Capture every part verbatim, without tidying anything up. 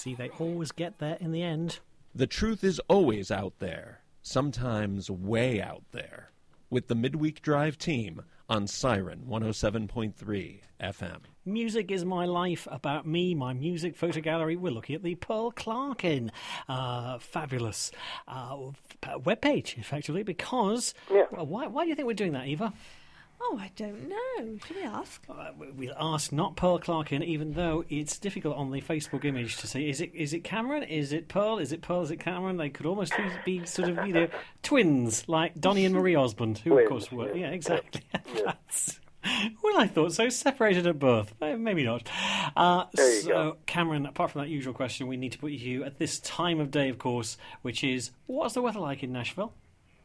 see, they always get there in the end. The truth is always out there, sometimes way out there, with the Midweek Drive team on Siren one oh seven point three F M. Music is my life, about me, my music photo gallery. We're looking at the Pearl Clarkin uh, fabulous uh, webpage, effectively, because... Yeah. Well, why, why do you think we're doing that, Eva? Oh, I don't know. Should we ask? Uh, we'll ask not Pearl Clarkin, even though it's difficult on the Facebook image to see. Is it is it Cameron? Is it Pearl? Is it Pearl? Is it Cameron? They could almost be, be sort of, you know, twins, like Donny and Marie Osmond, who, Twins, of course, were. yeah. Yeah, exactly. Yeah. That's... Well, I thought so. Separated at birth. Maybe not. Uh, There you so, go. Cameron, apart from that usual question, we need to put you at this time of day, of course, which is, what's the weather like in Nashville?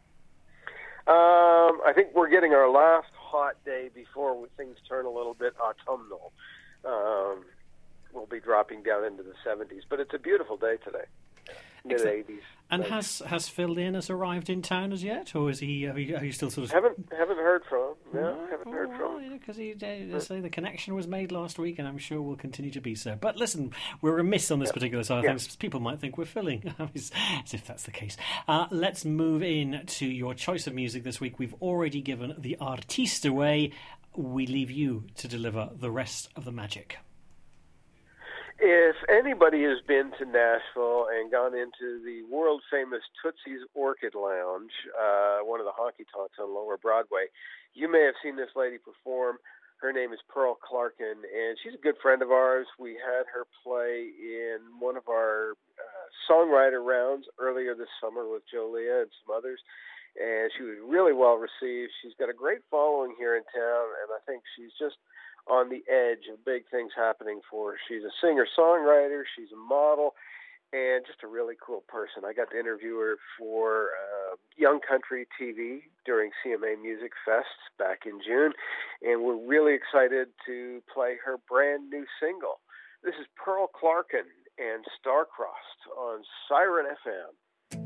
Um, I think we're getting our last hot day before things turn a little bit autumnal. Um, we'll be dropping down into the seventies, but it's a beautiful day today. Mid eighties. And has has Phil Learnus arrived in town as yet, or is he? Are you, are you still sort of? Haven't haven't heard from him. No, No, haven't heard well, from him. Because he, they say the connection was made last week, and I'm sure will continue to be so. But listen, we're remiss on this particular side of Yeah. things. People might think we're filling, as as if that's the case. Uh, let's move in to your choice of music this week. We've already given the artiste away. We leave you to deliver the rest of the magic. If anybody has been to Nashville and gone into the world-famous Tootsie's Orchid Lounge, uh, one of the honky-tonks on Lower Broadway, you may have seen this lady perform. Her name is Pearl Clarkin, and she's a good friend of ours. We had her play in one of our uh, songwriter rounds earlier this summer with Jolia and some others, and she was really well received. She's got a great following here in town, and I think she's just on the edge of big things happening for her. She's a singer-songwriter, she's a model, and just a really cool person. I got to interview her for uh, Young Country T V during C M A Music Fest back in June, and we're really excited to play her brand new single. This is Pearl Clarkin and Star-Crossed on Siren F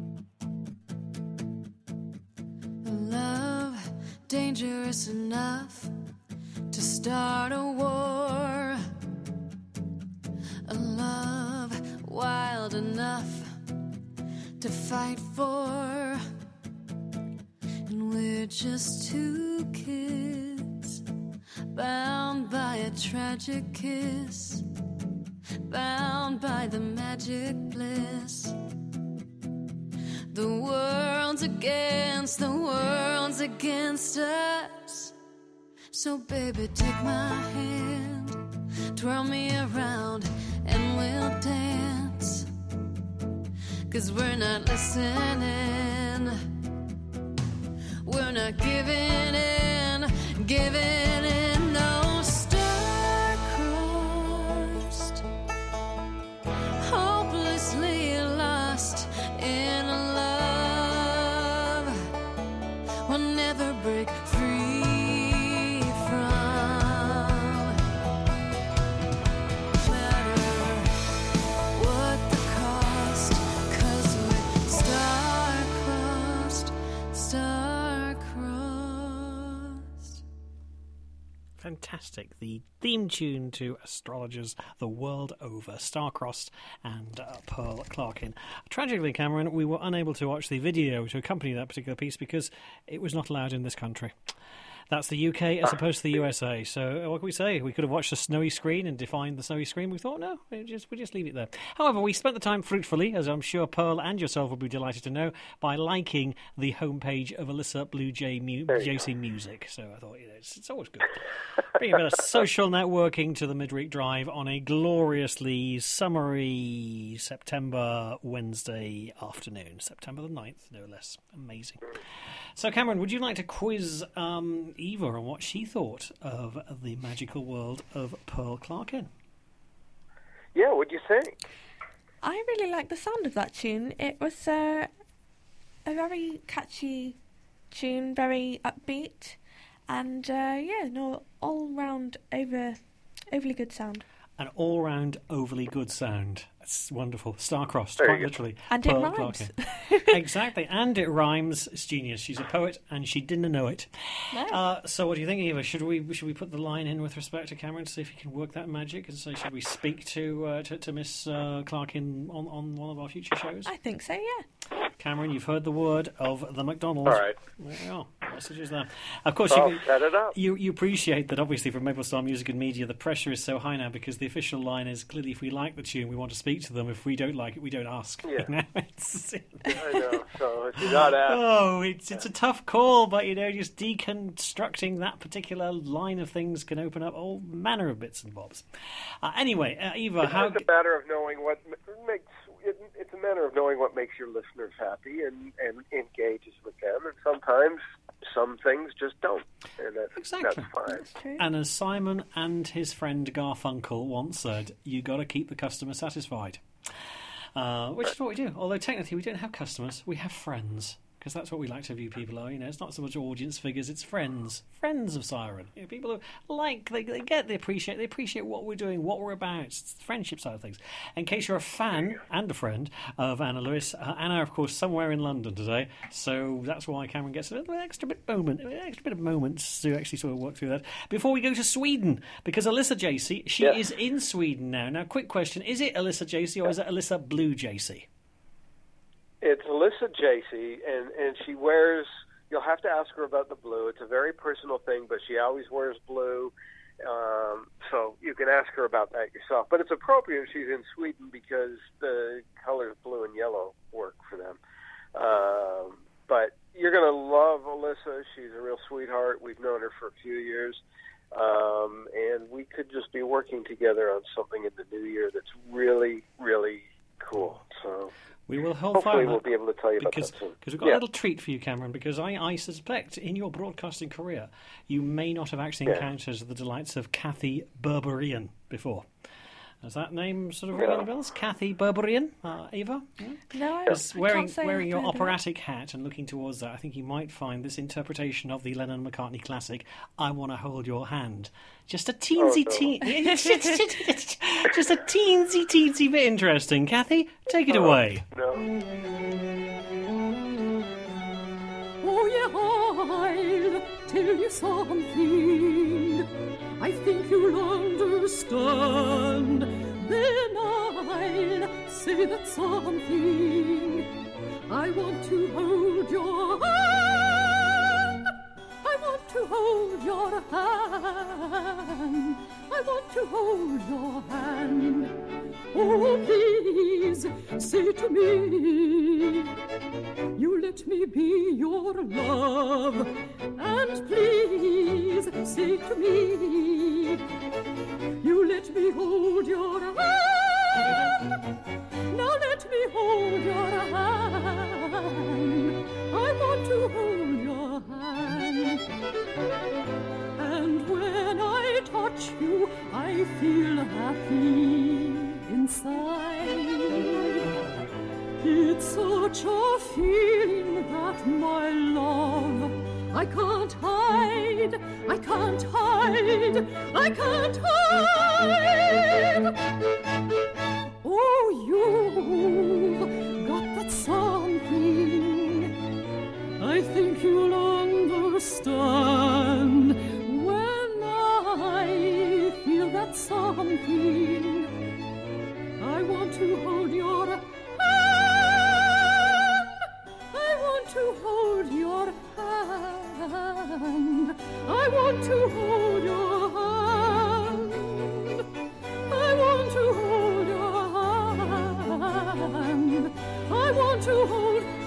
M. Love, dangerous enough to start a war. A love wild enough to fight for. And we're just two kids bound by a tragic kiss, bound by the magic bliss. The world's against, the world's against us. So baby, take my hand, twirl me around, and we'll dance. 'Cause we're not listening, we're not giving in, giving in. No, star-crossed, hopelessly lost in love. We'll never break free. Fantastic. The theme tune to Astrologers the World Over, Star-Crossed and uh, Pearl Clarkin. Tragically, Cameron, we were unable to watch the video to accompany that particular piece because it was not allowed in this country. That's the U K as opposed to the U S A. So what can we say? We could have watched a snowy screen and defined the snowy screen. We thought, no, we just we just leave it there. However, we spent the time fruitfully, as I'm sure Pearl and yourself will be delighted to know, by liking the homepage of Alyssa Blue Jay Mu- J C Music. So I thought, you know, it's, it's always good. Bring a bit of social networking to the Midweek Drive on a gloriously summery September Wednesday afternoon. September the ninth, no less. Amazing. So, Cameron, would you like to quiz um, Eva on what she thought of the magical world of Pearl Clarkin? Yeah, what'd you think? I really like the sound of that tune. It was uh, a very catchy tune, very upbeat, and uh, yeah, no, all round over, overly good sound. an all-round overly good sound. It's wonderful. Star-crossed, There quite you go. literally. And it Pearl rhymes. Clarkin. Exactly, and it rhymes. It's genius. She's a poet, and she didn't know it. No. Uh, so, what do you think, Eva? Should we should we put the line in with respect to Cameron to see if he can work that magic? And say, should we speak to uh, to, to Miss uh, Clarkin on on one of our future shows? I think so, yeah. Cameron, you've heard the word of the McDonald's. All right. There you go. Messages there. Of course, I'll you, set it up. you you appreciate that. Obviously, from Maple Star Music and Media, the pressure is so high now because the official line is clearly, if we like the tune, we want to speak to them. If we don't like it, we don't ask. Yeah. You know, it's, I know. So if you got asked, oh, it's it's a tough call, but you know, just deconstructing that particular line of things can open up all manner of bits and bobs. Uh, anyway, uh, Eva, how? it's a matter of knowing what m- makes. It, it's a matter of knowing what makes your listeners happy and, and engages with them. And sometimes some things just don't, and that's, Exactly. that's fine. That's true. And as Simon and his friend Garfunkel once said, you got to keep the customer satisfied. Uh, which is what we do. Although technically we don't have customers, we have friends. Because that's what we like to view people are. You know, it's not so much audience figures; it's friends, friends of Siren. You know, people who like, they, they get, they appreciate, they appreciate what we're doing, what we're about. It's the friendship side of things. In case you're a fan and a friend of Anna Lewis, uh, Anna, of course, somewhere in London today. So that's why Cameron gets a little extra bit moment, an extra bit of moments to actually sort of work through that before we go to Sweden. Because Alyssa J C, she Yes. is in Sweden now. Now, quick question: is it Alyssa J C or is it Alyssa Blue J C? It's Alyssa J C, and, and she wears, you'll have to ask her about the blue. It's a very personal thing, but she always wears blue. Um, so you can ask her about that yourself. But it's appropriate she's in Sweden because the colors blue and yellow work for them. Um, but you're going to love Alyssa. She's a real sweetheart. We've known her for a few years. Um, and we could just be working together on something in the new year that's really, really cool. So We will hold fire hopefully on we'll that. be able to tell you about Because that soon. because we've got Yeah. a little treat for you, Cameron, because I, I suspect in your broadcasting career you may not have actually Yeah. encountered the delights of Kathy Berberian before. Does that name sort of ring No. any bells? Kathy Berberian, uh, Eva? Yeah? No, I, Because I wearing, can't say wearing I've your heard of it. operatic hat and looking towards that, I think you might find this interpretation of the Lennon-McCartney classic, I Want to Hold Your Hand, just a teensy, no. teen, just a teensy, teensy bit interesting. Kathy, take it away. No. Oh, yeah, I'll tell you something. I think you'll understand. Then I'll say that something. I want to hold your hand. I want to hold your hand. I want to hold your hand. Oh, please say to me, you let me be your love. And please say to me, you let me hold your hand. Now let me hold your hand. I want to hold your hand. And when I touch you, I feel happy inside. It's such a feeling that my love I can't hide, I can't hide, I can't hide. Oh, you've got that something. I think you'll understand when I feel that something. I want to hold your hand. I want to hold your hand. I want to hold your hand. I want to hold your hand. I want to hold your hand.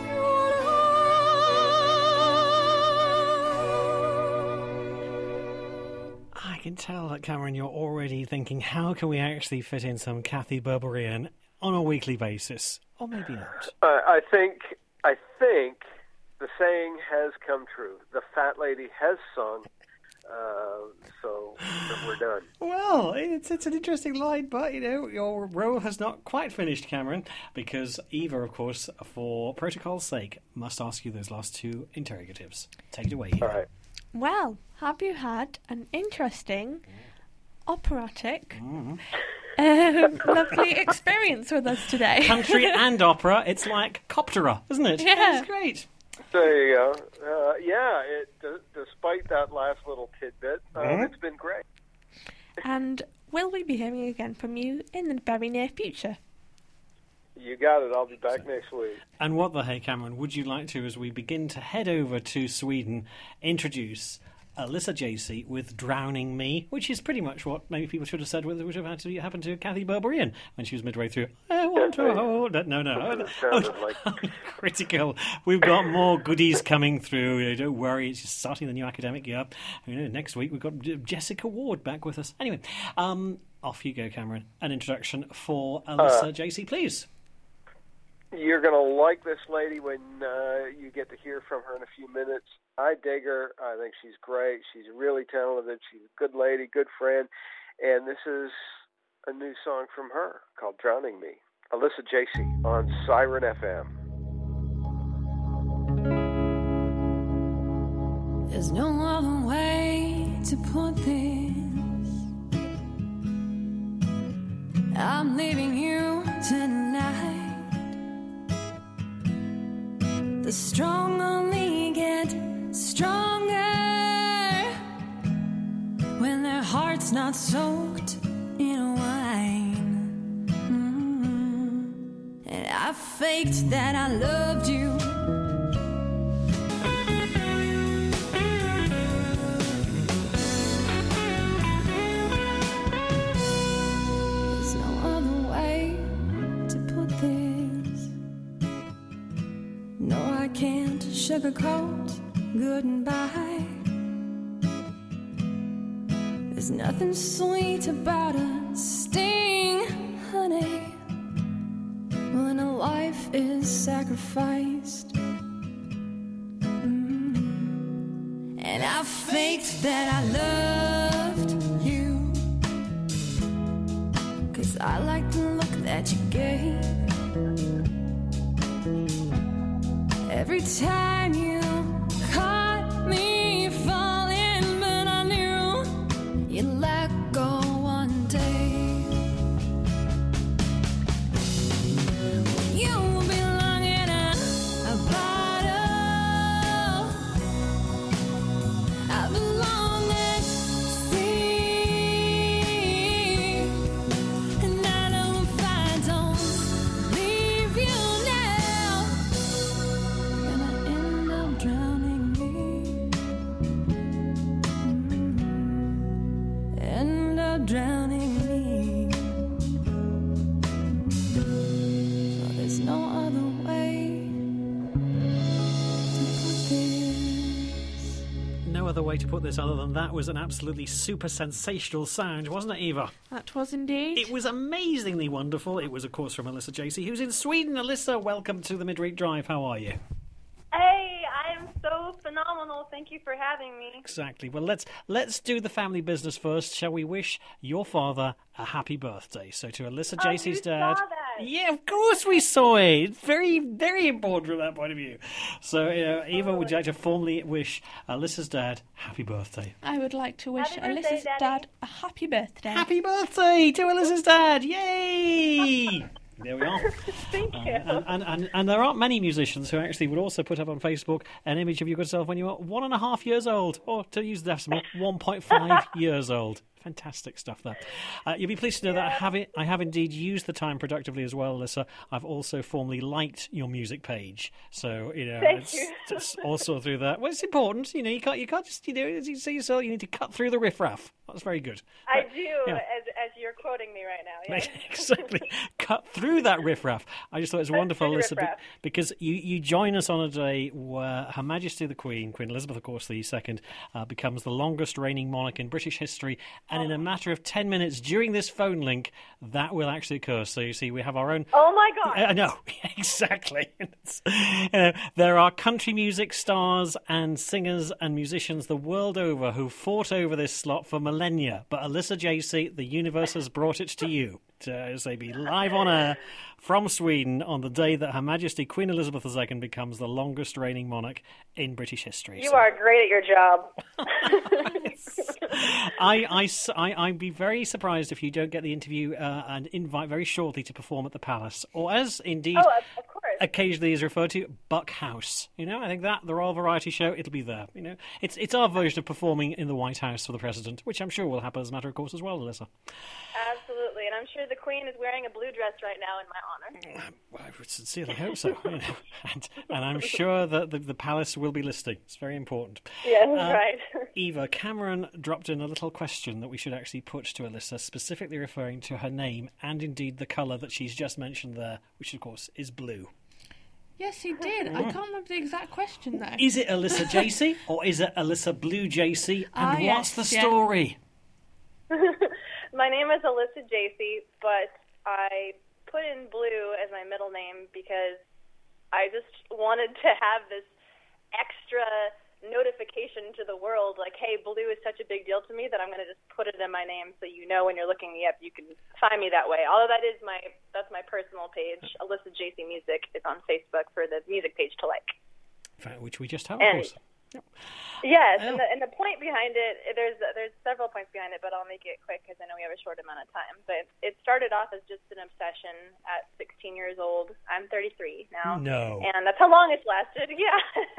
I can tell that, Cameron, you're already thinking, how can we actually fit in some Kathy Berberian on a weekly basis? Or maybe not. Uh, I think I think the saying has come true. The fat lady has sung, uh, so we're done. Well, it's it's an interesting line, but, you know, your role has not quite finished, Cameron, because Eva, of course, for protocol's sake, must ask you those last two interrogatives. Take it away, Eva. All right. Well, have you had an interesting operatic um, lovely experience with us today. Country and opera. It's like Coptera, isn't it? Yeah. It's great. There you go. Uh, yeah, it, d- despite that last little tidbit, uh, Mhm. it's been great. And will we be hearing again from you in the very near future? You got it. I'll be back next week. And what the hey, Cameron, would you like to, as we begin to head over to Sweden, introduce Alyssa Jacey with Drowning Me, which is pretty much what maybe people should have said would have had to happen to Kathy Berberian when she was midway through. I want to hold... No, no. It sounded like... Critical. We've got more goodies coming through. You know, don't worry, it's just starting the new academic year. You know, next week we've got Jessica Ward back with us. Anyway, um, off you go, Cameron. An introduction for Alyssa Uh, Jacey, please. You're going to like this lady when uh, you get to hear from her in a few minutes. I dig her. I think she's great. She's really talented. She's a good lady, good friend. And this is a new song from her called Drowning Me. Alyssa Jacey on Siren F M. There's no other way to put this. I'm leaving you tonight. The strong only get stronger when their heart's not soaked in wine. Mm-hmm. And I faked that I loved you. There's no other way to put this. No, I can't sugarcoat goodbye. There's nothing sweet about a sting, honey, when a life is sacrificed. Mm. And I faked that I loved you, 'cause I like the look that you gave every time you caught me falling, but I knew you'd let go one day. You belong in a, a bottle. I belong at sea, and I know if I don't leave you now, gonna end up drowning me. Mm. End up drowning me. So there's no other way to put this. No other way to put this other than that was an absolutely super sensational sound, wasn't it, Eva? That was indeed. It was amazingly wonderful. It was, of course, from Alyssa Jacey, who's in Sweden. Alyssa, welcome to the Midweek Drive. How are you? Hey, I'm so phenomenal. Thank you for having me. Exactly. Well, let's let's do the family business first. Shall we wish your father a happy birthday? So to Alyssa Oh, Jacey's you dad. saw that. Yeah, of course we saw it. It's very, very important from that point of view. So, uh, Eva, would you like to formally wish Alyssa's dad happy birthday? I would like to wish Happy birthday, Alyssa's Daddy. dad a happy birthday. Happy birthday to Alyssa's dad! Yay! There we are. Thank Uh, you. and, and, and, and there aren't many musicians who actually would also put up on Facebook an image of your good self when you were one and a half years old, or to use the decimal, one point five years old. Fantastic stuff there. Uh, you'll be pleased to know that I have, it, I have indeed used the time productively as well, Alyssa. I've also formally liked your music page. So, you know, Thank it's, you. it's also through that. Well, it's important. You know, you can't, you can't just, you know, as you say yourself, you need to cut through the riffraff. That's very good. I But, do, yeah. as as you're quoting me right now. Yeah. Exactly. Cut through that riffraff. I just thought it was wonderful, through the Alyssa, be- riffraff. because you, you join us on a day where Her Majesty the Queen, Queen Elizabeth, of course, the second, uh, becomes the longest reigning monarch in British history, and in a matter of ten minutes during this phone link, that will actually occur. So you see, we have our own. Oh my God. I know, exactly. It's- you know, there are country music stars and singers and musicians the world over who fought over this slot for millennia, but Alyssa Jacey, the universe has brought it to you uh, say, be live on air from Sweden on the day that Her Majesty Queen Elizabeth the Second becomes the longest reigning monarch in British history. You so. are great at your job. I, I, I, I'd be very surprised if you don't get the interview uh, and invite very shortly to perform at the Palace, or as indeed Oh, of course. occasionally is referred to, Buck House. You know, I think that the Royal Variety Show, it'll be there. You know, it's it's our version of performing in the White House for the President, which I'm sure will happen as a matter of course as well, Alyssa. Absolutely, and I'm sure the Queen is wearing a blue dress right now in my honor. Well, I would sincerely hope so. You know, and, and I'm sure that the, the Palace will be listening. It's very important. Yes, Uh, right. Eva, Cameron dropped in a little question that we should actually put to Alyssa, specifically referring to her name and indeed the colour that she's just mentioned there, which of course is blue. Yes, he did. I can't remember the exact question, though. Is it Alyssa J C or is it Alyssa Blue J C? And Ah, what's yes, the yeah. story? My name is Alyssa Jacey, but I put in blue as my middle name because I just wanted to have this extra notification to the world, like, hey, blue is such a big deal to me that I'm going to just put it in my name so you know when you're looking me up, you can find me that way. Although that is my, that's my personal page. Alyssa Jacey Music is on Facebook for the music page to like. Which we just have, of And- course. Yep. Yes, Oh. and, the, and the point behind it, there's there's several points behind it, but I'll make it quick because I know we have a short amount of time. But it started off as just an obsession at sixteen years old. I'm thirty-three now. No. And that's how long it's lasted, yeah.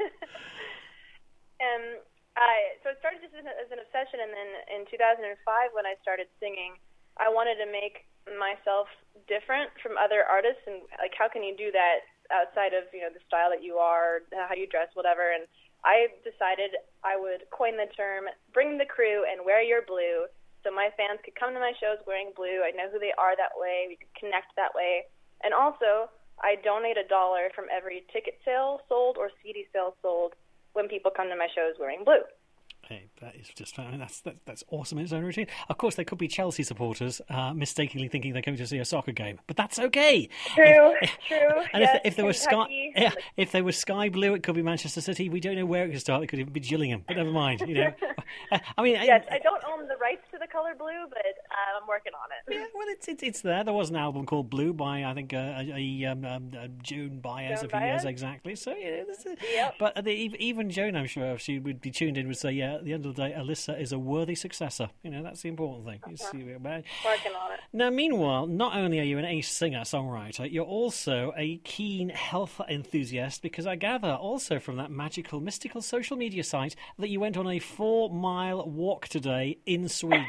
and I, so it started just as, as an obsession, and then in two thousand five when I started singing, I wanted to make myself different from other artists, and like, how can you do that outside of, you know, the style that you are, how you dress, whatever, and I decided I would coin the term, bring the crew and wear your blue, so my fans could come to my shows wearing blue. I know who they are that way. We could connect that way. And also, I donate a dollar from every ticket sale sold or C D sale sold when people come to my shows wearing blue. Hey, that is just I mean, that's that, that's awesome in its own routine. Of course, there could be Chelsea supporters uh, mistakenly thinking they're going to see a soccer game, but that's okay. True, If- true. And yes, if, if there was sky, Kentucky. yeah, if there was sky blue, it could be Manchester City. We don't know where it could start. It could even be Gillingham, but never mind. You know, Uh, I mean, Yes, I don't own the rights to the color blue, but uh, I'm working on it. Yeah, well, it's, it's it's there. There was an album called Blue by I think uh, a, a, um, um, uh, Joan Baez Joan a few years Baez? exactly. So yeah, this is, Yep. but the, even Joan, I'm sure, if she would be tuned in, would say, yeah, at the end of the day, Alyssa is a worthy successor. You know, that's the important thing. You see, man. Working on it. Now, meanwhile, not only are you an ace singer-songwriter, you're also a keen health enthusiast, because I gather also from that magical, mystical social media site that you went on a four-mile walk today in Sweden.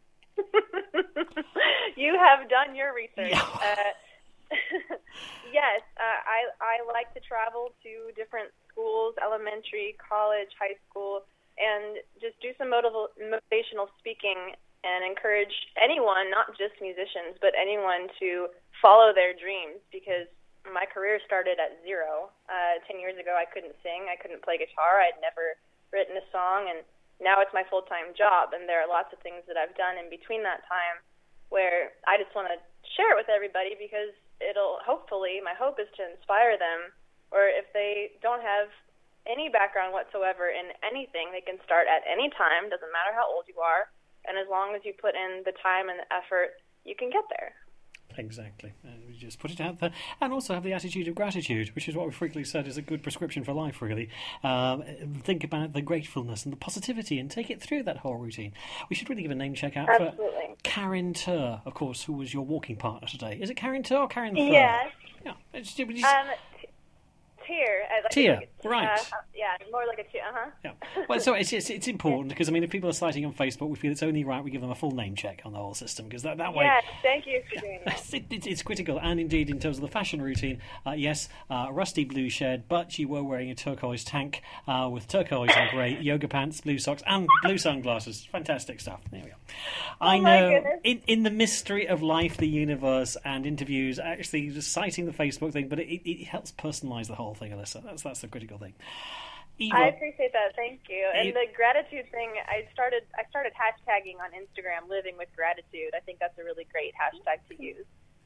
You have done your research. Yeah. Uh, yes, uh, I I like to travel to different schools, elementary, college, high school, and just do some motiv- motivational speaking and encourage anyone, not just musicians, but anyone to follow their dreams, because my career started at zero. Uh, ten years ago, I couldn't sing. I couldn't play guitar. I'd never written a song, and now it's my full-time job, and there are lots of things that I've done in between that time where I just want to share it with everybody, because it'll hopefully, my hope is to inspire them, or if they don't have any background whatsoever in anything, they can start at any time, doesn't matter how old you are, and as long as you put in the time and the effort, you can get there. Exactly. Uh, we just put it out there. And also have the attitude of gratitude, which is what we frequently said is a good prescription for life, really. Um, think about the gratefulness and the positivity and take it through that whole routine. We should really give a name check out Absolutely. for Karen Tur, of course, who was your walking partner today. Is it Karen Tur or Karen Thur? Yes. Yeah. It's, it's, Um, t- tier. uh, Like, Tier, like, right. Uh, yeah, more like a tier, uh-huh. yeah. Well, so it's, it's, it's important because, I mean, if people are citing on Facebook, we feel it's only right we give them a full name check on the whole system, because that, that way... Yes, thank you for doing that. It, it, it's critical, and indeed in terms of the fashion routine, uh, yes, uh, rusty blue shed, but you were wearing a turquoise tank uh, with turquoise and grey yoga pants, blue socks, and blue sunglasses. Fantastic stuff. There we go. I Oh my know goodness. in, in the mystery of life, the universe, and interviews, actually just citing the Facebook thing, but it, it, it helps personalise the whole thing, Alyssa. That's that's the critical thing. Eva, I appreciate that. Thank you. And It- the gratitude thing, I started I started hashtagging on Instagram, living with gratitude. I think that's a really great hashtag to use.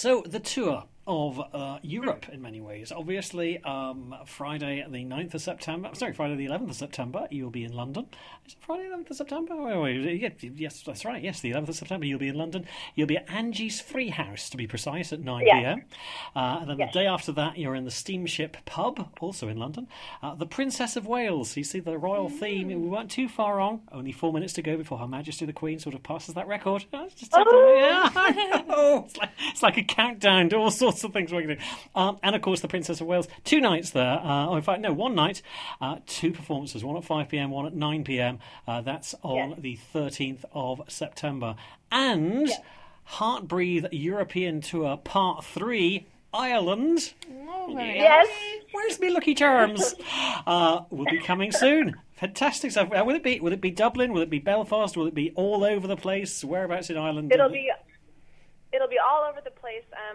So the tour of uh, Europe in many ways. Obviously, um, Friday the ninth of September, sorry, Friday the eleventh of September, you'll be in London. Is it Friday the eleventh of September? Wait, wait, yes, that's right. Yes, the eleventh of September, you'll be in London. You'll be at Angie's Free House, to be precise, at nine p.m. Uh, and then yes. the day after that, you're in the Steamship Pub, also in London. Uh, the Princess of Wales, you see the royal mm. theme. We weren't too far wrong. Only four minutes to go before Her Majesty the Queen sort of passes that record. Oh, it's just oh. Yeah, I know. It's like, it's like a countdown to all sorts of things we're going to do. Um, and of course, the Princess of Wales. Two nights there. Uh, or in fact, no, one night. Uh, two performances. One at five p.m, one at nine p.m. Uh, that's on yes. the thirteenth of September. And yes. Heartbreathe European Tour Part three, Ireland. Oh, yes. Where's me Lucky Charms? uh, will be coming soon. Fantastic stuff. Uh, will it be? Will it be Dublin? Will it be Belfast? Will it be all over the place? Whereabouts in Ireland? It'll be. It'll be all over the place. Um,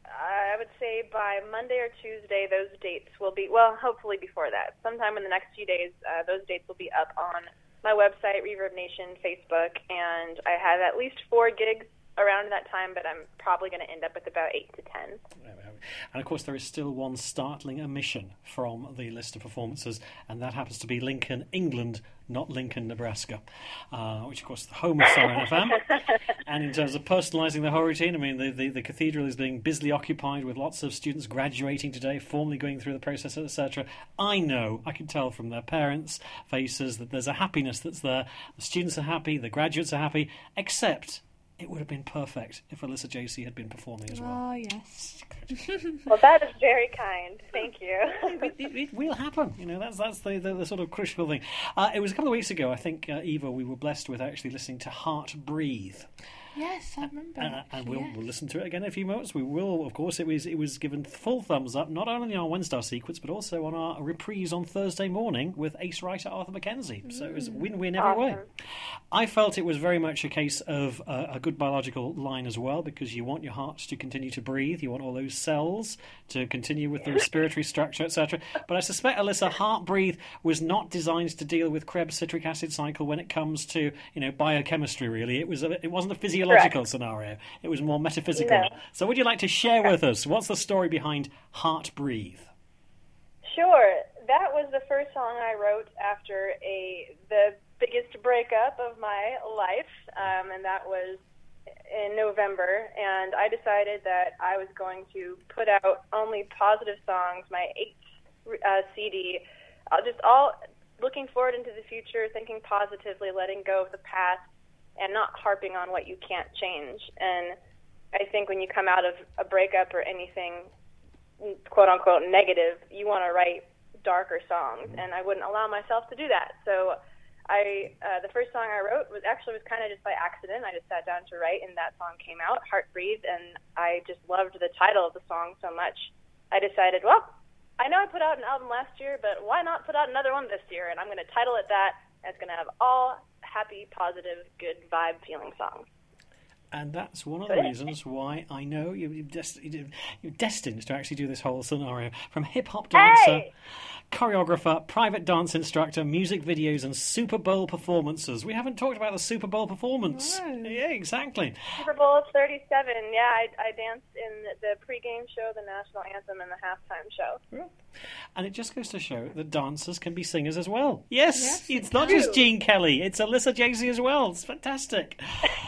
I would say by Monday or Tuesday, those dates will be, well, hopefully before that. Sometime in the next few days, uh, those dates will be up on my website, Reverb Nation, Facebook, and I have at least four gigs around that time, but I'm probably going to end up with about eight to ten. And of course, there is still one startling omission from the list of performances, and that happens to be Lincoln, England, not Lincoln, Nebraska, uh, which, of course, is the home of Siren F M. And in terms of personalising the whole routine, I mean, the, the, the cathedral is being busily occupied with lots of students graduating today, formally going through the process, et cetera. I know, I can tell from their parents' faces that there's a happiness that's there. The students are happy, the graduates are happy, except it would have been perfect if Alyssa J C had been performing as well. Oh, yes. Well, that is very kind. Thank you. it, it, it will happen. You know, that's that's the, the, the sort of crucial thing. Uh, it was a couple of weeks ago, I think, uh, Eva, we were blessed with actually listening to Heart Breathe. Yes, I remember. Uh, and we'll, yes. we'll listen to it again in a few moments. We will, of course, it was it was given full thumbs up, not only on our Wednesday sequence, but also on our reprise on Thursday morning with ace writer Arthur Mackenzie. Mm. So it was win-win every awesome. way. I felt it was very much a case of uh, a good biological line as well, because you want your heart to continue to breathe. You want all those cells to continue with the respiratory structure, et cetera. But I suspect, Alyssa, Heart Breathe was not designed to deal with Krebs citric acid cycle when it comes to, you know, biochemistry, really. It was a, it wasn't a physiological Correct. scenario. It was more metaphysical. No. So would you like to share with us, what's the story behind Heart Breathe? Sure. That was the first song I wrote after a the biggest breakup of my life, um, and that was in November. And I decided that I was going to put out only positive songs, my eighth uh, C D, I'll just all looking forward into the future, thinking positively, letting go of the past, and not harping on what you can't change. And I think when you come out of a breakup or anything, quote-unquote, negative, you want to write darker songs, and I wouldn't allow myself to do that. So I, uh, the first song I wrote was actually was kind of just by accident. I just sat down to write, and that song came out, Heart Breathe, and I just loved the title of the song so much. I decided, well, I know I put out an album last year, but why not put out another one this year? And I'm going to title it that, and it's going to have all happy, positive, good vibe feeling songs. And that's one of the reasons why I know you're, dest- you're destined to actually do this whole scenario. From hip-hop dancer, hey! choreographer, private dance instructor, music videos, and Super Bowl performances. We haven't talked about the Super Bowl performance. No. Yeah, exactly. Super Bowl thirty-seven. Yeah, I, I danced in the pregame show, the national anthem, and the halftime show. Yeah. And it just goes to show that dancers can be singers as well. Yes, yes it's not true. just Gene Kelly. It's Alyssa J C as well. It's fantastic.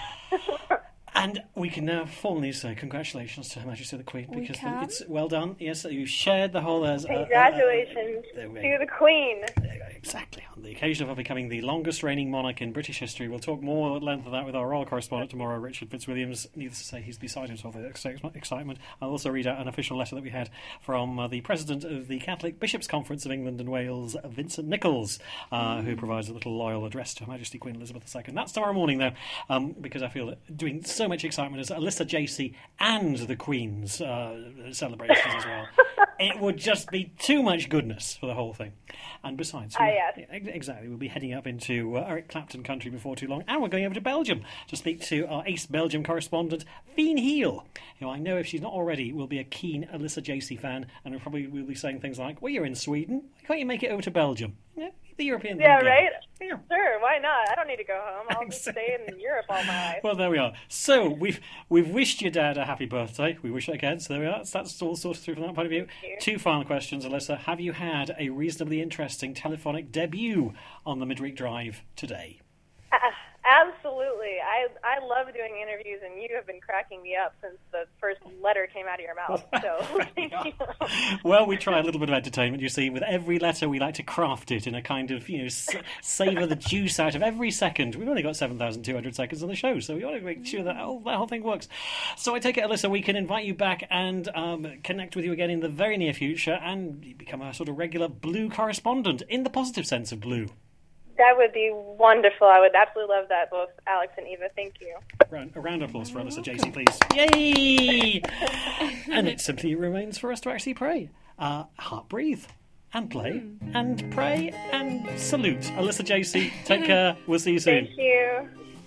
And we can now formally say congratulations to Her Majesty the Queen, We because can? it's well done. Yes, you shared the whole. As, Congratulations uh, uh, uh, to the Queen. Exactly. On the occasion of her becoming the longest reigning monarch in British history. We'll talk more at length of that with our royal correspondent tomorrow, Richard Fitzwilliams. Needless to say, he's beside himself with excitement. I'll also read out an official letter that we had from uh, the President of the Catholic Bishops' Conference of England and Wales, Vincent Nichols, uh, who provides a little loyal address to Her Majesty Queen Elizabeth the Second. That's tomorrow morning, though, um, because I feel that doing so much excitement as Alyssa J C and the Queen's uh, celebrations as well, it would just be too much goodness for the whole thing. And besides, Ah, yes. yeah, exactly, we'll be heading up into uh, Eric Clapton country before too long, and we're going over to Belgium to speak to our ace Belgium correspondent, Fien Heel, who I know, if she's not already, will be a keen Alyssa J C fan, and will probably will be saying things like, well, you're in Sweden, why can't you make it over to Belgium? Yeah, The European Yeah, theme. right? Yeah. Sure, why not? I don't need to go home. I'll just Exactly. stay in Europe all my life. Well, there we are. So we've we've wished your dad a happy birthday. We wish it again. So there we are. So that's all sorted through from that point of view. you. Two final questions, Alyssa. Have you had a reasonably interesting telephonic debut on the Midweek Drive today? Uh, absolutely. I I love doing interviews, and you have been cracking me up since the first letter came out of your mouth. So thank you. Well, we try a little bit of entertainment. You see, with every letter, we like to craft it in a kind of, you know, s- savour the juice out of every second. We've only got seven thousand two hundred seconds on the show, so we want to make sure that whole, that whole thing works. So I take it, Alyssa, we can invite you back and um, connect with you again in the very near future and become a sort of regular Blue correspondent, in the positive sense of Blue. That would be wonderful. I would absolutely love that, both Alex and Eva. Thank you. Round, a round of applause for Alyssa J C, please. Yay! And it simply remains for us to actually pray. Uh, heart breathe and play and pray and salute. Alyssa J C, take care. We'll see you soon. Thank you.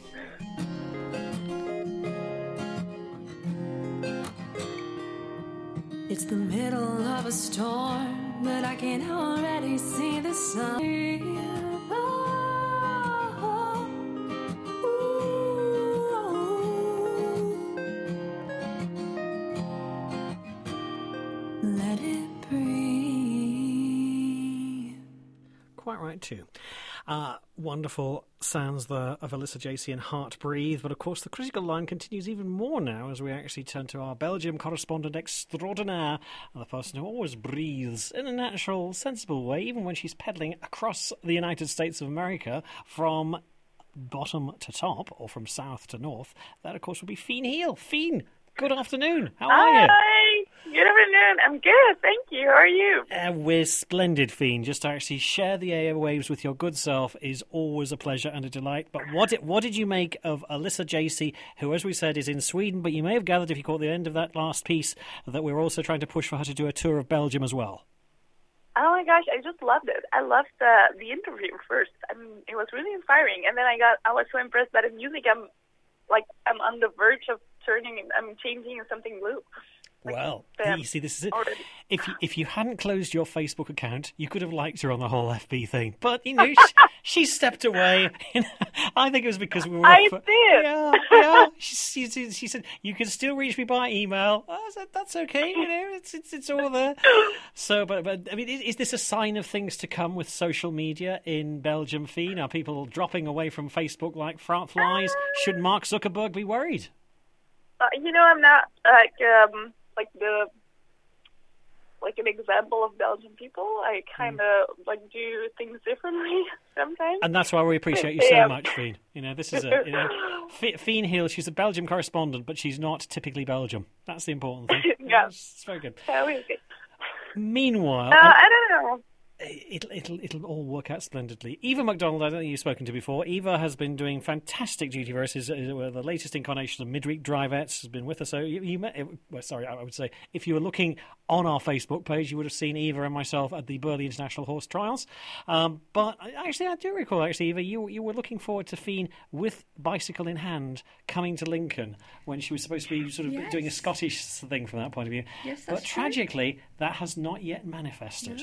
It's the middle of a storm, but I can already see the sun. Oh, ooh. Let it breathe. Quite right, too. Uh, wonderful sounds there of Alyssa J C and Heart Breathe, but of course the critical line continues even more now as we actually turn to our Belgium correspondent extraordinaire, the person who always breathes in a natural, sensible way, even when she's pedaling across the United States of America from bottom to top, or from south to north. That, of course, would be Fian Heel. Fian, good afternoon. How are you? Hi. Good afternoon. I'm good. Thank you. How are you? Uh, we're splendid, Fian. Just to actually share the airwaves with your good self is always a pleasure and a delight. But what did, what did you make of Alyssa J C, who, as we said, is in Sweden, but you may have gathered, if you caught the end of that last piece, that we're also trying to push for her to do a tour of Belgium as well? Oh my gosh, I just loved it. I loved the the interview first. I mean, it was really inspiring. And then I got, I was so impressed by the music. I'm like, I'm on the verge of turning, I'm changing into something blue. Like, Well, um, you see, this is it. already. If you, if you hadn't closed your Facebook account, you could have liked her on the whole F B thing. But, you know, she, she stepped away. I think it was because we were... I off- did. Yeah, yeah. She, she, she said, you can still reach me by email. I said, that's okay, you know, it's it's, it's all there. So, but, but I mean, is, is this a sign of things to come with social media in Belgium, Fian? Are people dropping away from Facebook like frat flies? Should Mark Zuckerberg be worried? Uh, you know, I'm not like, um, like the, like an example of Belgian people. I kind of like do things differently sometimes. And that's why we appreciate you so Yeah. much, Fian. You know, this is a, you know, F- Fian Heel, she's a Belgium correspondent, but she's not typically Belgium. That's the important thing. Yeah. It's, it's very good. How is it? Meanwhile, Uh, um, I don't know. it'll, it'll, it'll all work out splendidly. Eva McDonald, I don't think you've spoken to before. Eva has been doing fantastic duty for us. Is uh, the latest incarnation of Midweek Drivettes has been with us. So you, you met, well, sorry, I would say, if you were looking on our Facebook page, you would have seen Eva and myself at the Burley International Horse Trials. Um, but actually, I do recall, actually, Eva, you you were looking forward to Fian with bicycle in hand coming to Lincoln when she was supposed to be sort of Yes. doing a Scottish thing from that point of view. Yes, but that's true. tragically, that has not yet manifested.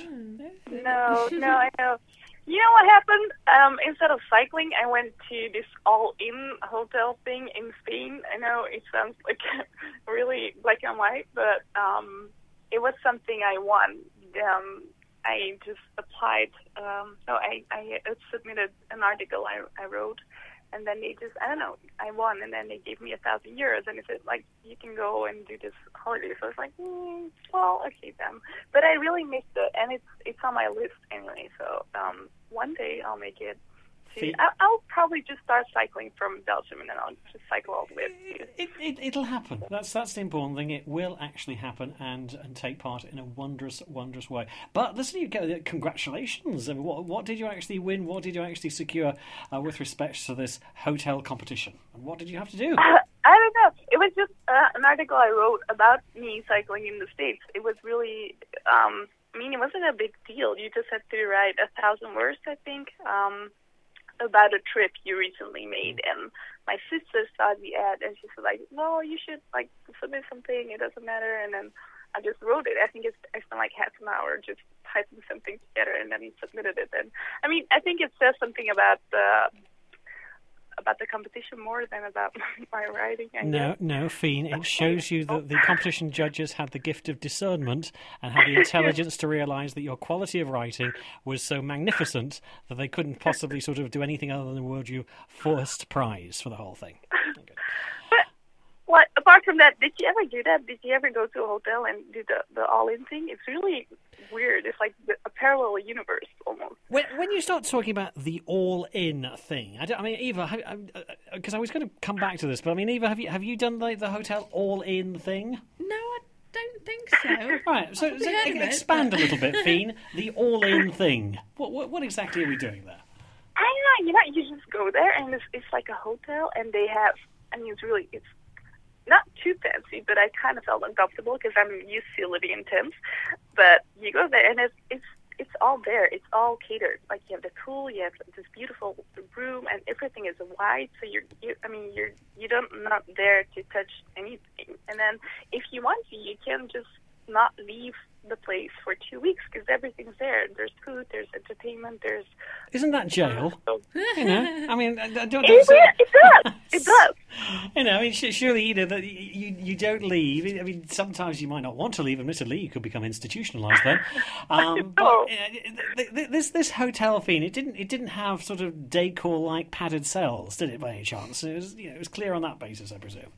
No, no, I know. You know what happened? Um, instead of cycling, I went to this all-in hotel thing in Spain. I know it sounds like really black and white, but um, it was something I won. Um, I just applied. Um, so I, I submitted an article I, I wrote, and then they just, I don't know, I won, and then they gave me a thousand euros, and they said, like, you can go and do this holiday. So I was like, mm, well, okay then. But I really missed it, and it's it's on my list anyway. So um, one day I'll make it. To, See- I, I'll probably just start cycling from Belgium, and then I'll just cycle all the way. to- It, it, it'll happen. That's that's the important thing. It will actually happen and, and take part in a wondrous, wondrous way. But listen, you get congratulations. I mean, what, what did you actually win? What did you actually secure uh, with respect to this hotel competition? And what did you have to do? I don't know. It was just uh, an article I wrote about me cycling in the States. It was really, um, I mean, it wasn't a big deal. You just had to write a thousand words, I think, um, about a trip you recently made. And my sister saw the ad, and she said, like, no, you should, like, submit something. It doesn't matter. And then I just wrote it. I think it's, I spent like half an hour just typing something together and then submitted it. And I mean, I think it says something about the about the competition more than about my writing. I No, guess. no, Fiend, it shows you that the competition judges had the gift of discernment and had the intelligence to realise that your quality of writing was so magnificent that they couldn't possibly sort of do anything other than award you first prize for the whole thing. Okay. What, apart from that, did you ever do that? Did you ever go to a hotel and do the, the all-in thing? It's really weird. It's like the, a parallel universe, almost. When, when you start talking about the all-in thing, I, don't, I mean, Eva, because I, I, I was going to come back to this, but I mean, Eva, have you have you done the, the hotel all-in thing? No, I don't think so. Right, so, so heard of it, expand but- a little bit, Fiend. The all-in thing. What, what what exactly are we doing there? I don't know. You know, you just go there and it's, it's like a hotel, and they have. I mean, it's really it's not too fancy, but I kind of felt uncomfortable because I'm used to living in tents. But you go there and it's it's it's all there. It's all catered. Like you have the pool, you have this beautiful room, and everything is white. So you're, you, I mean, you're you don't not there to touch anything. And then if you want to, you can just not leave the place for two weeks because everything's there. There's food, there's entertainment, there's. Isn't that jail? You know, I mean, I don't. It, it does. It does. You know, I mean, surely you know that you you don't leave. I mean, sometimes you might not want to leave. Admittedly, you could become institutionalized then. Um, but uh, this this hotel Fiend, it didn't it didn't have sort of decor like padded cells, did it? By any chance? It was you know it was clear on that basis, I presume.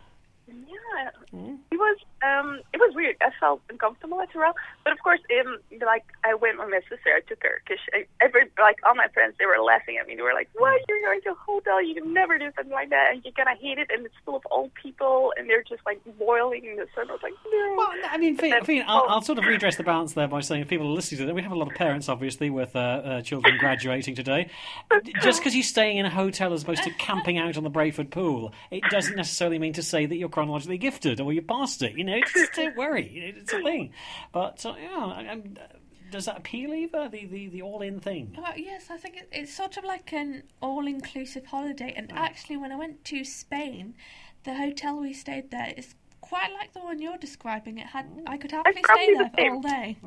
Yeah, it was um, it was weird. I felt uncomfortable after a while, but of course, um, like I went with my sister. I took her because every like all my friends they were laughing at me. They were like, "What? You're going to a hotel? You can never do something like that, and you're gonna hate it." And it's full of old people, and they're just like boiling in the sun. I was like, "No." Well, I mean, Fiend, Fiend, I'll, I'll sort of redress the balance there by saying if people are listening to that, we have a lot of parents, obviously, with uh, uh, children graduating today. Just because you're staying in a hotel as opposed to camping out on the Brayford pool, it doesn't necessarily mean to say that you're chronologically gifted or you passed it. You know, just don't worry. It's a thing. But uh, yeah, I, I'm, does that appeal, Eva? The the, the all-in thing? Well, yes, I think it, it's sort of like an all-inclusive holiday. And actually, when I went to Spain, the hotel we stayed there is quite like the one you're describing. It had I could happily stay there for all day.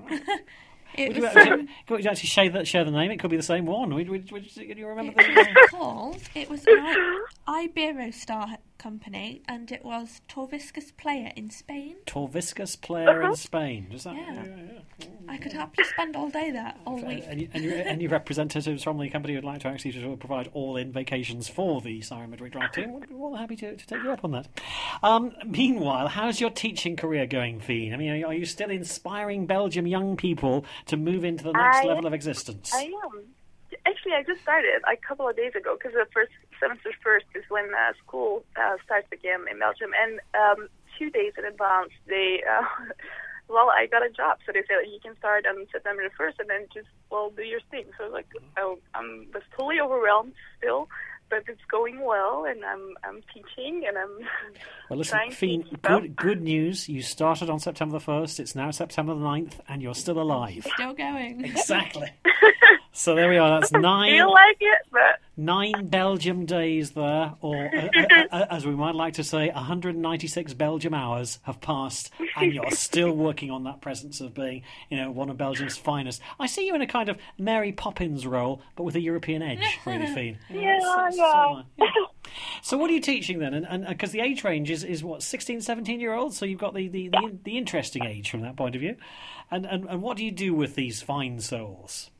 It Would you, was, actually, um, would you actually share, that, share the name? It could be the same one. Would, would, would, you- can you remember it the name? was called. It was an I- Iberostar company, and it was Torviscus Player in Spain. Torviscus Player in Spain. Does that? Yeah. yeah. I could happily spend all day there, all week. Any, any, any representatives from the company who'd like to actually sort of provide all-in vacations for the Siren Midweek Drive team, we'd be more than happy to, to take you up on that. Um, meanwhile, how's your teaching career going, Fiend? I mean, are you still inspiring Belgium young people to move into the next I- level of existence? I am. Actually, I just started like, a couple of days ago because the first semester first is when uh, school uh, starts again in Belgium, and um, two days in advance they. Uh, Well, I got a job, so they said you can start on September the first, and then just well do your thing. So like, I I'm was totally overwhelmed still, but it's going well, and I'm I'm teaching, and I'm Well, listen, trying to Fiend, keep up. good, good news. You started on September the first. It's now September the ninth, and you're still alive. Still going. Exactly. So there we are. That's nine. feel like it, but Nine Belgium days there, or uh, uh, uh, as we might like to say, one hundred ninety-six Belgium hours have passed, and you're still working on that presence of being, you know, one of Belgium's finest. I see you in a kind of Mary Poppins role, but with a European edge, really, Fiend. Yeah, that's- that's yeah. sort of- yeah. So what are you teaching then? And because the age range is, is what, sixteen, seventeen year olds, so you've got the, the, the, the interesting age from that point of view. And, and and what do you do with these fine souls?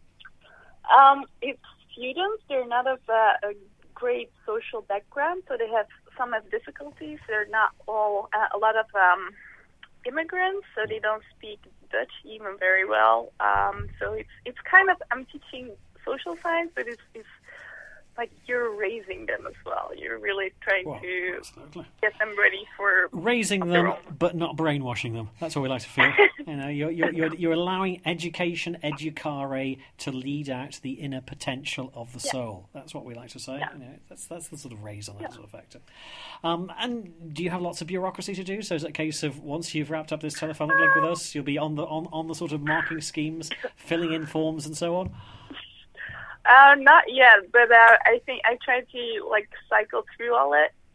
Um, it's students. They're not of uh, a great social background, so they have some have difficulties. They're not all uh, a lot of um, immigrants, so they don't speak Dutch even very well. Um, so it's it's kind of I'm teaching social science, but it's it's like you're raising them as well. You're really trying Well, to absolutely. get them ready for Raising their them, own. but not brainwashing them. That's what we like to feel. You know, you're, you're, you're, you're allowing education, educare, to lead out the inner potential of the soul. That's what we like to say. Yeah. You know, that's that's the sort of raise on that sort of factor. Um, and do you have lots of bureaucracy to do? So is it a case of once you've wrapped up this telephonic link with us, you'll be on the on, on the sort of marking schemes, filling in forms, and so on? Uh, not yet, but uh, I think I tried to like cycle through all it.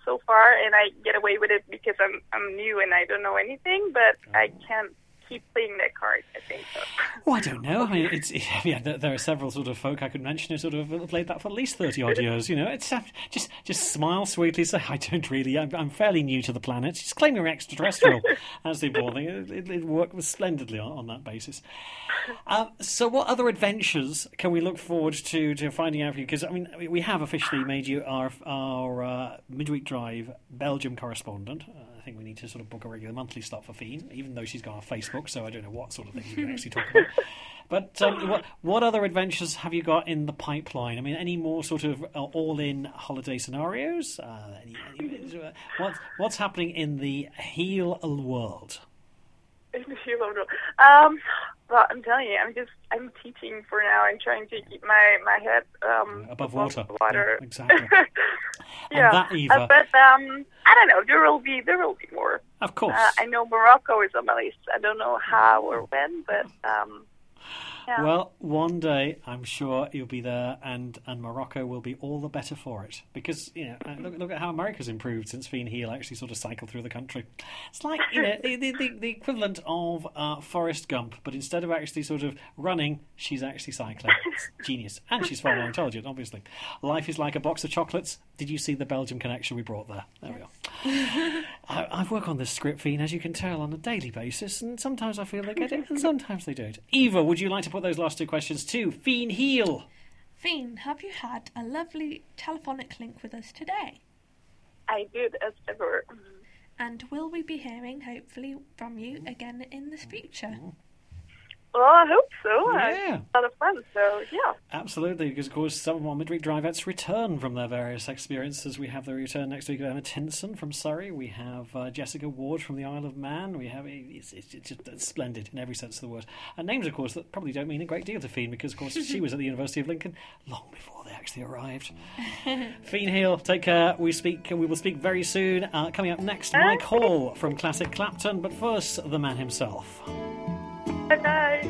so far, and I get away with it because I'm I'm new and I don't know anything. But I can't keep playing that card, I think. So. Oh, I don't know. I mean, it's yeah. There, there are several sort of folk I could mention who sort of have played that for at least thirty odd years. You know, it's uh, just just smile sweetly. Say I don't really. I'm, I'm fairly new to the planet. Just claim you're extraterrestrial. That's the important thing. It, it, it worked splendidly on, on that basis. Um, so, what other adventures can we look forward to to finding out for you? Because I mean, we have officially made you our our uh, midweek drive Belgium correspondent. Uh, I think we need to sort of book a regular monthly slot for Fiend, even though she's got off Facebook, so I don't know what sort of things we can actually talk about. But um, what what other adventures have you got in the pipeline? I mean, any more sort of uh, all-in holiday scenarios? Uh, any, any, uh, what's, what's happening in the heel world? In the heel world. Um, well, I'm telling you, I'm just I'm teaching for now and trying to keep my my head um, above water. water. Yeah, exactly. Yeah, and that, Eva, uh, but um, I don't know. There will be there will be more. Of course. Uh, I know Morocco is on my list. I don't know how or when, but um, yeah. Well, one day I'm sure you'll be there, and, and Morocco will be all the better for it because you know look look at how America's improved since Fiend Heel actually sort of cycled through the country. It's like you know the, the the equivalent of uh, Forrest Gump, but instead of actually sort of running, she's actually cycling. It's genius, and she's far more intelligent. Obviously, life is like a box of chocolates. Did you see the Belgium connection we brought there? There we are. I, I work on this script, Fiend, as you can tell, on a daily basis, and sometimes I feel they get it, and sometimes they don't. Eva, would you like to put those last two questions to Fiend Heel? Fiend, have you had a lovely telephonic link with us today? I did, as ever. And will we be hearing, hopefully, from you again in the future? Well, I hope so. Yeah. It's a lot of fun, so yeah. Absolutely, because of course some of our midweek drivettes return from their various experiences. We have the return next week of Emma Tinson from Surrey. We have uh, Jessica Ward from the Isle of Man. We have it's, it's, it's just it's splendid in every sense of the word. And names, of course, that probably don't mean a great deal to Fiend because, of course, she was at the University of Lincoln long before they actually arrived. Fiend Heel, take care. We speak. We will speak very soon. Uh, coming up next, Mike Hall from Classic Clapton. But first, the man himself. Bye-bye.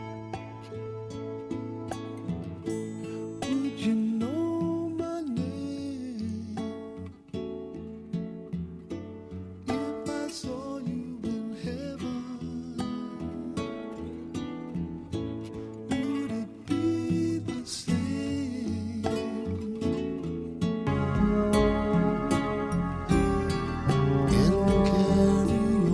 Would you know my name if I saw you in heaven? Would it be the same? And carry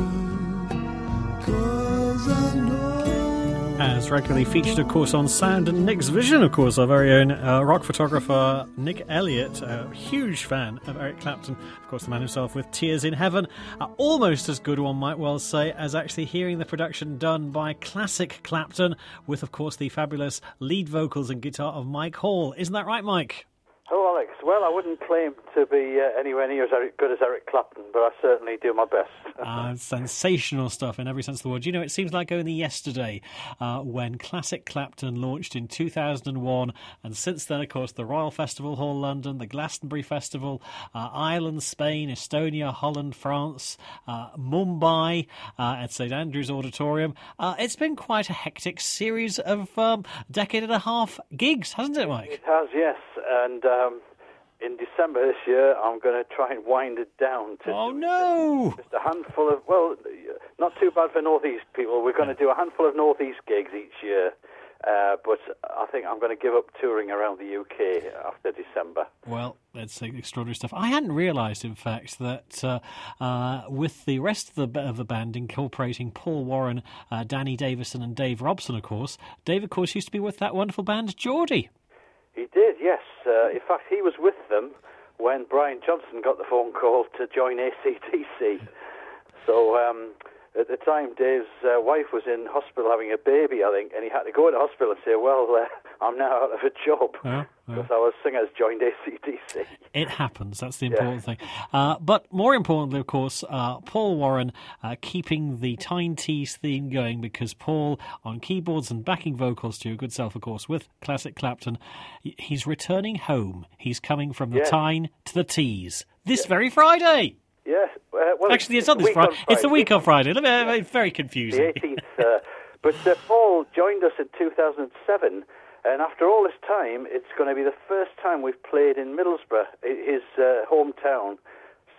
on, 'cause I know. As regularly featured, of course, on Sound and Nick's Vision, of course, our very own uh, rock photographer Nick Elliott, a huge fan of Eric Clapton, of course, the man himself with Tears in Heaven, uh, almost as good, one might well say, as actually hearing the production done by Classic Clapton, with, of course, the fabulous lead vocals and guitar of Mike Hall. Isn't that right, Mike? Oh, Alex, well, I wouldn't claim to be uh, anywhere near as good as Eric Clapton, but I certainly do my best. uh, sensational stuff in every sense of the word. You know, it seems like only yesterday uh, when Classic Clapton launched in two thousand one, and since then, of course, the Royal Festival Hall London, the Glastonbury Festival, uh, Ireland, Spain, Estonia, Holland, France, uh, Mumbai, uh, at St Andrew's Auditorium. Uh, it's been quite a hectic series of um, decade and a half gigs, hasn't it, Mike? It has, yes, and um, in December this year, I'm going to try and wind it down to oh no, just a handful of, well, not too bad for Northeast people. We're going to do a handful of Northeast gigs each year, uh, but I think I'm going to give up touring around the U K after December. Well, that's extraordinary stuff. I hadn't realised, in fact, that uh, uh, with the rest of the of the band incorporating Paul Warren, uh, Danny Davison, and Dave Robson, of course, Dave, of course, used to be with that wonderful band Geordie. He did, yes. Uh, in fact, he was with them when Brian Johnson got the phone call to join A C D C. So um, at the time, Dave's uh, wife was in hospital having a baby, I think, and he had to go to hospital and say, well, uh, I'm now out of a job oh, because oh. our singers joined A C D C. It happens. That's the important yeah. thing. Uh, but more importantly, of course, uh, Paul Warren uh, keeping the Tyne Tees theme going because Paul, on keyboards and backing vocals to your good self, of course, with Classic Clapton, he's returning home. He's coming from the yes. Tyne to the Tees this yes. very Friday. Yes. Uh, well, Actually, it's, it's not this Friday. Friday. It's the week on Friday. Yeah. It's very confusing. The eighteenth. Uh, but uh, Paul joined us in two thousand seven, and after all this time, it's going to be the first time we've played in Middlesbrough, his uh, hometown,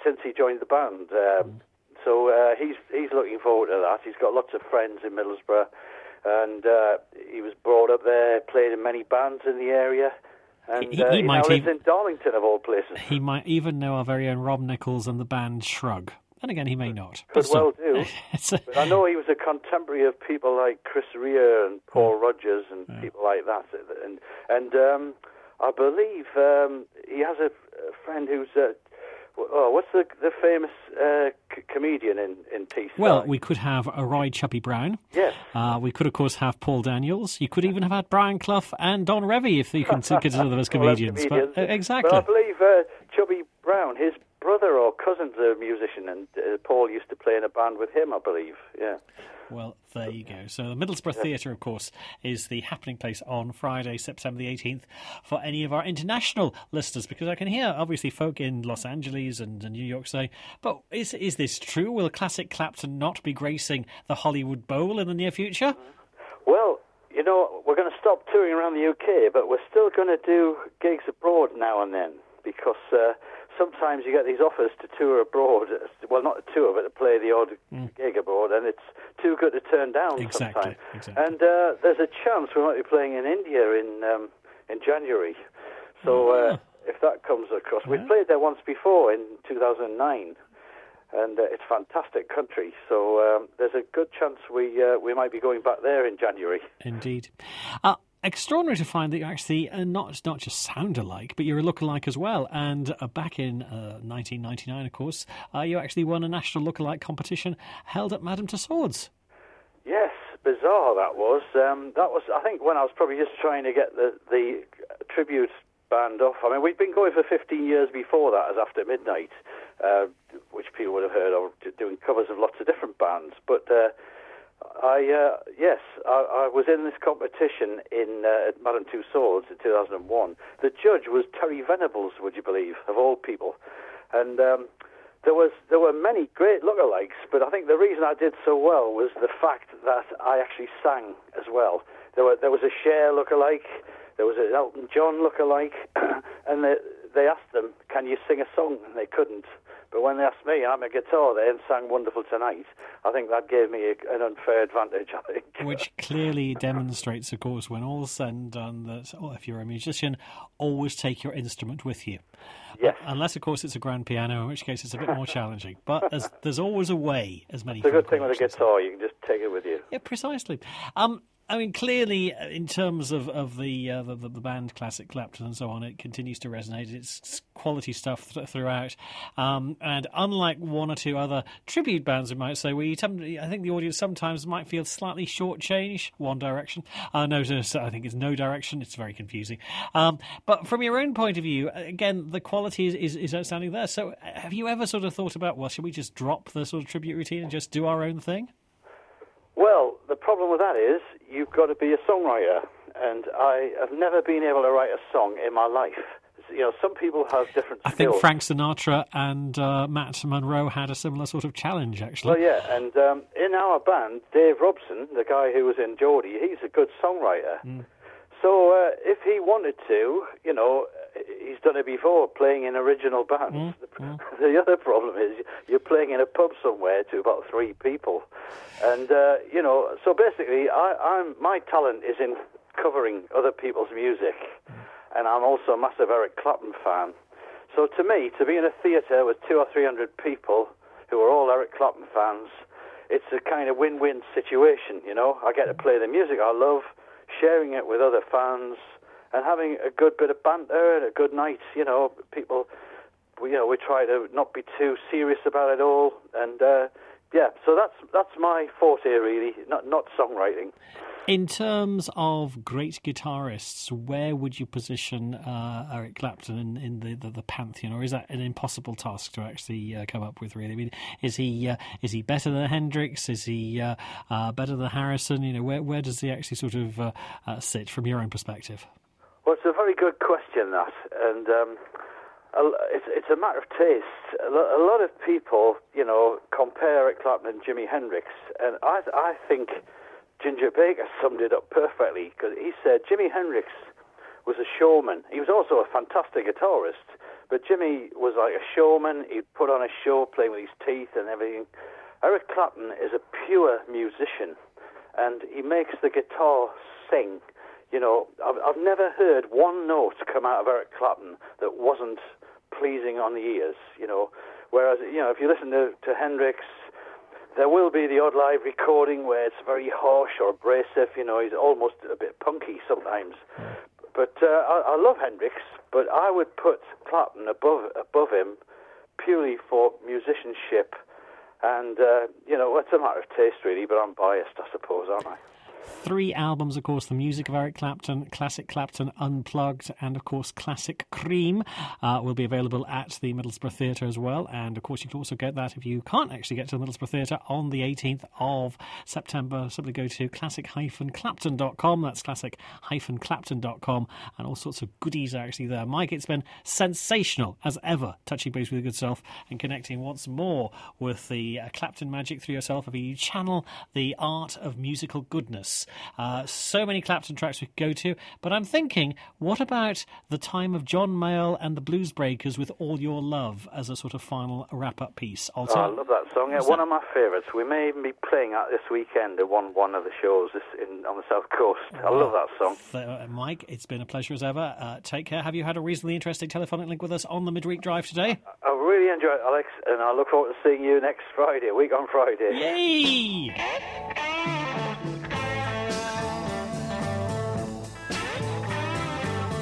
since he joined the band. Um, mm. So uh, he's he's looking forward to that. He's got lots of friends in Middlesbrough, and uh, he was brought up there, played in many bands in the area. And he, uh, he, he might now lives even, in Darlington, of all places. He might even know our very own Rob Nichols and the band Shrug. And again, he may not. Could but well still, do. a... But I know he was a contemporary of people like Chris Rea and Paul yeah. Rogers and yeah. people like that. And and um, I believe um, he has a, a friend who's... Uh, oh, what's the the famous uh, c- comedian in, in Teesside? Well, we could have a Roy Chubby Brown. Yes. Uh, we could, of course, have Paul Daniels. You could even have had Brian Clough and Don Revie, if you can consider them as comedians. comedians. But, uh, exactly. But I believe uh, Chubby Brown, his brother or cousin's a musician, and uh, Paul used to play in a band with him, I believe. Yeah. Well, there you go. So the Middlesbrough Theatre, of course, is the happening place on Friday, September the eighteenth, for any of our international listeners, because I can hear, obviously, folk in Los Angeles and New York say, but is is this true? Will Classic Clapton not be gracing the Hollywood Bowl in the near future? Well, you know, we're going to stop touring around the U K, but we're still going to do gigs abroad now and then, because... Uh, sometimes you get these offers to tour abroad. Well, not to tour, but to play the odd mm. gig abroad, and it's too good to turn down exactly, sometimes. Exactly. And uh, there's a chance we might be playing in India in um, in January. So uh, if that comes across, we played there once before in two thousand nine, and uh, it's a fantastic country. So um, there's a good chance we uh, we might be going back there in January. Indeed. Uh, Extraordinary to find that you actually uh, not not just sound alike, but you're a lookalike as well. And uh, back in uh, nineteen ninety-nine, of course, uh, you actually won a national lookalike competition held at Madame Tussauds. Yes, bizarre that was. Um, that was, I think, when I was probably just trying to get the the tribute band off. I mean, we'd been going for fifteen years before that as After Midnight, uh, which people would have heard of, doing covers of lots of different bands, but. Uh, I uh, yes, I, I was in this competition in uh, at Madame Tussauds in two thousand one. The judge was Terry Venables, would you believe, of all people, and um, there was there were many great lookalikes. But I think the reason I did so well was the fact that I actually sang as well. There were there was a Cher lookalike, there was an Elton John lookalike, and they they asked them, "Can you sing a song?" And they couldn't. But when they asked me, I'm a guitar there and sang Wonderful Tonight, I think that gave me a, an unfair advantage, I think. Which clearly demonstrates, of course, when all's said and done, that oh, if you're a musician, always take your instrument with you. Yes. Uh, unless, of course, it's a grand piano, in which case it's a bit more challenging. But there's, there's always a way, as many It's a good thing with a guitar, you can just take it with you. Yeah, precisely. Um, I mean, clearly, in terms of, of the, uh, the the band Classic Clapton and so on, it continues to resonate. It's quality stuff th- throughout. Um, and unlike one or two other tribute bands, we might say, where you t- I think the audience sometimes might feel slightly shortchanged. One Direction. Uh, no, I think it's No Direction. It's very confusing. Um, but from your own point of view, again, the quality is, is, is outstanding there. So have you ever sort of thought about, well, should we just drop the sort of tribute routine and just do our own thing? Well, the problem with that is you've got to be a songwriter, and I have never been able to write a song in my life. You know, some people have different skills. I think Frank Sinatra and uh, Matt Monro had a similar sort of challenge, actually. Well, yeah, and um, in our band, Dave Robson, the guy who was in Geordie, he's a good songwriter. Mm. So uh, if he wanted to, you know, he's done it before, playing in original bands. Mm, mm. The other problem is you're playing in a pub somewhere to about three people. And, uh, you know, so basically I, I'm my talent is in covering other people's music. Mm. And I'm also a massive Eric Clapton fan. So to me, to be in a theatre with two or three hundred people who are all Eric Clapton fans, it's a kind of win-win situation, you know. I get to play the music I love, sharing it with other fans, and having a good bit of banter and a good night. You know, people, we, you know, we try to not be too serious about it all, and uh, yeah. So that's that's my forte, really, not not songwriting. In terms of great guitarists, where would you position uh, Eric Clapton in, in the, the, the pantheon, or is that an impossible task to actually uh, come up with? Really, I mean, is he uh, is he better than Hendrix? Is he uh, uh, better than Harrison? You know, where where does he actually sort of uh, uh, sit from your own perspective? Well, it's a very good question, that, and um, it's it's a matter of taste. A lot of people, you know, compare Eric Clapton and Jimi Hendrix, and I I think Ginger Baker summed it up perfectly, because he said Jimi Hendrix was a showman. He was also a fantastic guitarist, but Jimmy was like a showman. He'd put on a show, playing with his teeth and everything. Eric Clapton is a pure musician, and he makes the guitar sing. You know, I've, I've never heard one note come out of Eric Clapton that wasn't pleasing on the ears, you know. Whereas, you know, if you listen to, to Hendrix, there will be the odd live recording where it's very harsh or abrasive, you know, he's almost a bit punky sometimes. But uh, I, I love Hendrix, but I would put Clapton above above him purely for musicianship. And, uh, you know, it's a matter of taste, really, but I'm biased, I suppose, aren't I? Three albums, of course, the music of Eric Clapton, Classic Clapton Unplugged, and, of course, Classic Cream uh, will be available at the Middlesbrough Theatre as well. And, of course, you can also get that if you can't actually get to the Middlesbrough Theatre on the eighteenth of September. Simply go to classic dash clapton dot com. That's classic dash clapton dot com. And all sorts of goodies are actually there. Mike, it's been sensational, as ever, touching base with your good self and connecting once more with the uh, Clapton magic through yourself. If you channel the art of musical goodness. Uh, so many Clapton tracks we could go to, but I'm thinking, what about the time of John Mayall and the Blues Breakers with All Your Love as a sort of final wrap-up piece? Oh, I love that song. Yeah, one that... of my favourites. We may even be playing that this weekend at one one of the shows this in, on the South Coast. I well, love that song. Th- uh, Mike, it's been a pleasure as ever. Uh, take care. Have you had a reasonably interesting telephonic link with us on the midweek drive today? I, I really enjoyed it, Alex, and I look forward to seeing you next Friday, a week on Friday. Yay!